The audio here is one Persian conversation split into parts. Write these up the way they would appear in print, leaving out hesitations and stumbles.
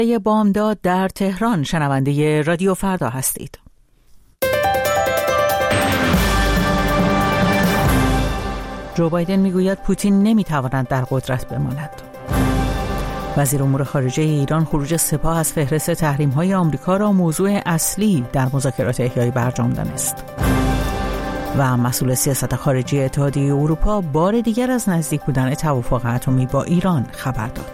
بامداد در تهران شنونده رادیو فردا هستید. جو بایدن میگوید پوتین نمیتواند در قدرت بماند. وزیر امور خارجه ایران خروج سپاه از فهرست تحریم‌های آمریکا را موضوع اصلی در مذاکرات احیای برجام دانست. و مسئول سیاست خارجی اتحادیه اروپا بار دیگر از نزدیک بودن توافق اتمی با ایران خبر داد.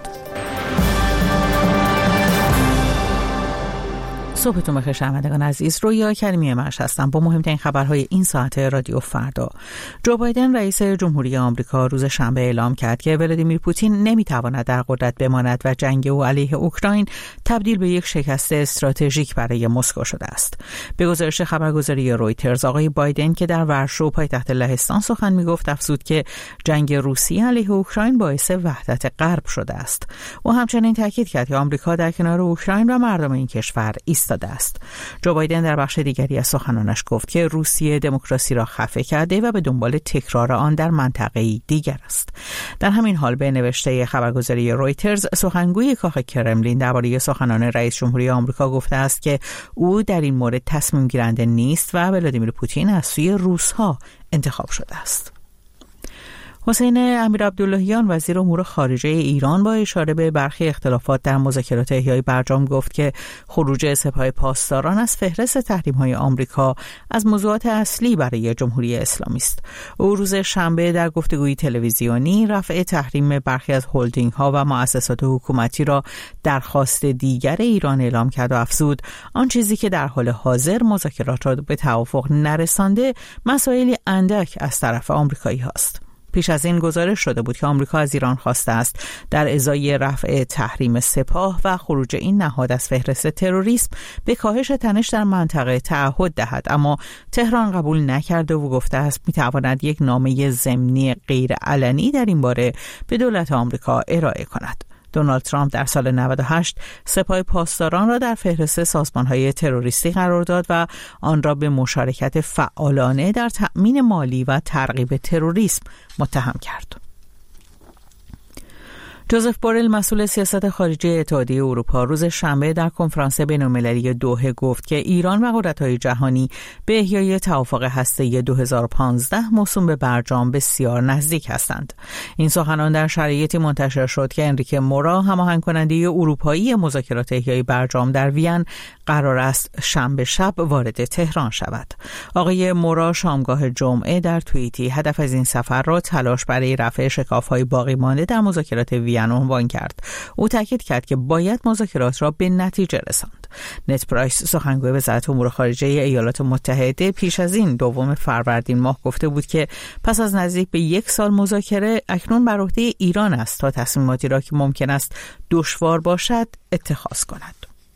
صبحتون بخیر شنوندگان عزیز، رویا کریمی مرش هستم با مهمترین خبرهای این ساعت رادیو فردا. جو بایدن رئیس جمهوری آمریکا روز شنبه اعلام کرد که ولادیمیر پوتین نمیتواند در قدرت بماند و جنگ او علیه اوکراین تبدیل به یک شکست استراتژیک برای مسکو شده است. به گزارش خبرگزاری رویترز، آقای بایدن که در ورشو پایتخت لهستان سخن میگفت افزود که جنگ روسیه علیه اوکراین باعث وحدت غرب شده است. او همچنین تاکید کرد که آمریکا در کنار اوکراین و مردم این کشور ایستاده است. جو بایدن در بخش دیگری از سخنانش گفت که روسیه دموکراسی را خفه کرده و به دنبال تکرار آن در منطقه‌ای دیگر است. در همین حال به نوشته خبرگزاری رویترز، سخنگوی کاخ کرملین درباره سخنان رئیس جمهوری آمریکا گفته است که او در این مورد تصمیم گیرنده نیست و ولادیمیر پوتین از سوی روس‌ها انتخاب شده است. حسین امیرعبداللهیان وزیر امور خارجه ایران با اشاره به برخی اختلافات در مذاکرات احیای برجام گفت که خروج سپاه پاسداران از فهرست تحریم‌های آمریکا از موضوعات اصلی برای جمهوری اسلامی است. او روز شنبه در گفتگوی تلویزیونی رفع تحریم برخی از هلدینگ‌ها و مؤسسات حکومتی را درخواست دیگر ایران اعلام کرد و افزود آن چیزی که در حال حاضر مذاکرات را به توافق نرسانده مسائلی اندک از طرف آمریکایی هاست. پیش از این گزارش شده بود که آمریکا از ایران خواسته است در ازای رفع تحریم سپاه و خروج این نهاد از فهرست تروریسم به کاهش تنش در منطقه تعهد دهد، اما تهران قبول نکرده و گفته است میتواند یک نامه ضمنی غیر علنی در این باره به دولت آمریکا ارائه کند. دونالد ترامپ در سال 98 سپاه پاسداران را در فهرست سازمان‌های تروریستی قرار داد و آن را به مشارکت فعالانه در تأمین مالی و ترغیب تروریسم متهم کرد. جوزف بورل مسئول سیاست خارجی اتحادیه اروپا روز شنبه در کنفرانس بین‌المللی دوحه گفت که ایران و قدرت‌های جهانی به احیای توافق هسته‌ای 2015 موسوم به برجام بسیار نزدیک هستند. این سخنان در شرایطی منتشر شد که انریکه مورا هماهنگ کننده اروپایی مذاکرات احیای برجام در وین قرار است شنبه شب وارد تهران شود. آقای مورا شامگاه جمعه در توییتی هدف از این سفر را تلاش برای رفع شکاف‌های باقی مانده در مذاکرات وین عنوان کرد. او تاکید کرد که باید مذاکرات را به نتیجه رساند. نت پرایس سخنگوی وزارت امور خارجه ایالات متحده پیش از این 2 فروردین ماه گفته بود که پس از نزدیک به 1 سال مذاکره اکنون بر عهده ایران است تا تصمیماتی را که ممکن است دشوار باشد اتخاذ کند.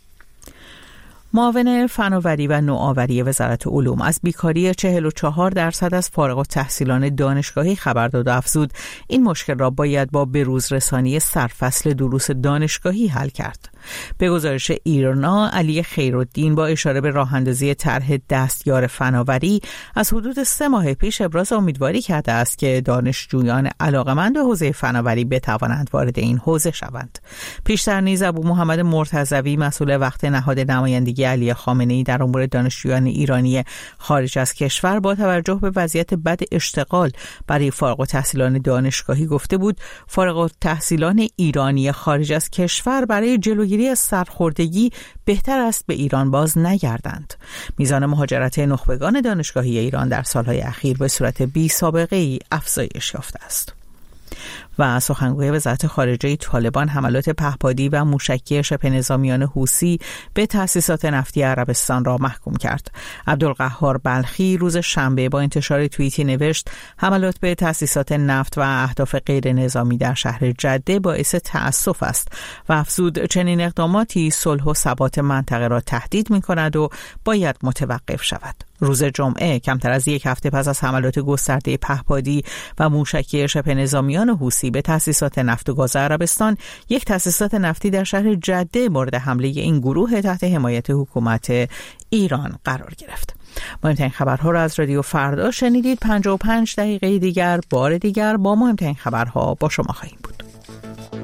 معاون فناوری و نوآوری وزارت علوم از بیکاری 44% از فارغ التحصیلان دانشگاهی خبر داد و افزود این مشکل را باید با بروز رسانی سرفصل دروس دانشگاهی حل کرد. به گزارش ایرنا، علی خیرالدین با اشاره به راه‌اندازی طرح دستیار فناوری از حدود 3 ماه پیش ابراز امیدواری کرده است که دانشجویان علاقه‌مند به حوزه فناوری بتوانند وارد این حوزه شوند. پیشتر نیز ابو محمد مرتضوی مسئول وقت نهاد نمایندگی علی خامنه‌ای در امور دانشجویان ایرانی خارج از کشور با توجه به وضعیت بد اشتغال برای فارغ التحصیلان دانشگاهی گفته بود فارغ التحصیلان ایرانی خارج از کشور برای جلوگیری از سرخوردگی بهتر است به ایران باز نگردند. میزان مهاجرت نخبگان دانشگاهی ایران در سالهای اخیر به صورت بی سابقه ای افزایش یافته است. و سخنگوی وزارت خارجه طالبان حملات پهپادی و موشکی شبه نظامیان حوثی به تأسیسات نفتی عربستان را محکوم کرد. عبدالقهار بلخی روز شنبه با انتشار توییتی نوشت حملات به تأسیسات نفت و اهداف غیر نظامی در شهر جده باعث تأسف است و افزود چنین اقداماتی صلح و ثبات منطقه را تهدید می‌کند و باید متوقف شود. روز جمعه کمتر از 1 هفته پس از حملات گسترده پهپادی و موشکی شبه نظامیان حوثی به تأسیسات نفت و گاز عربستان، یک تأسیسات نفتی در شهر جده مورد حمله این گروه تحت حمایت حکومت ایران قرار گرفت. مهمترین خبرها را از رادیو فردا شنیدید. 55 دقیقه دیگر بار دیگر با مهمترین خبرها با شما خواهیم بود.